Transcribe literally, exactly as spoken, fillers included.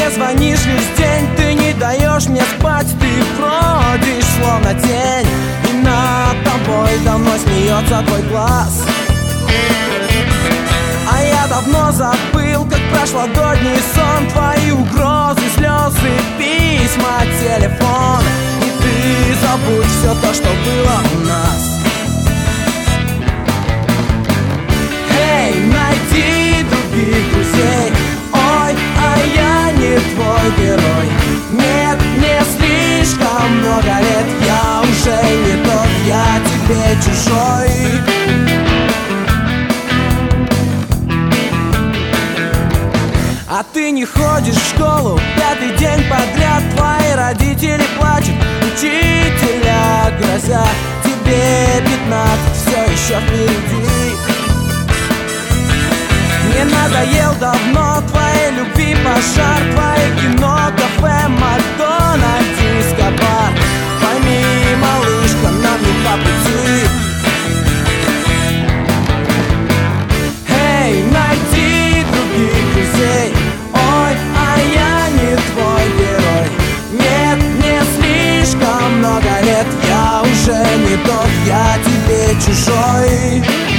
мне звонишь весь день, ты не даешь мне спать, ты бродишь словно тень, и над тобой давно смеется твой глаз. А я давно забыл, как прошлогодний сон, твои угрозы, слезы, письма, телефон. И ты забудь все то, что было у нас. Эй, найди других друзей. Ой, а я не твой герой. Нет, мне слишком много лет, я уже не тот, я тебе чужой. А ты не ходишь в школу пятый день подряд, твои родители плачут, учителя грозят, тебе пятнадцать, все еще впереди. Мне надоел давно твоей любви пожар, твои кино, кафе, Макдональдс, диско-бар. Пойми, малышка, нам не по пути. Эй, найди других друзей. Ой, а я не твой герой. Нет, мне слишком много лет, я уже не тот, я тебе чужой.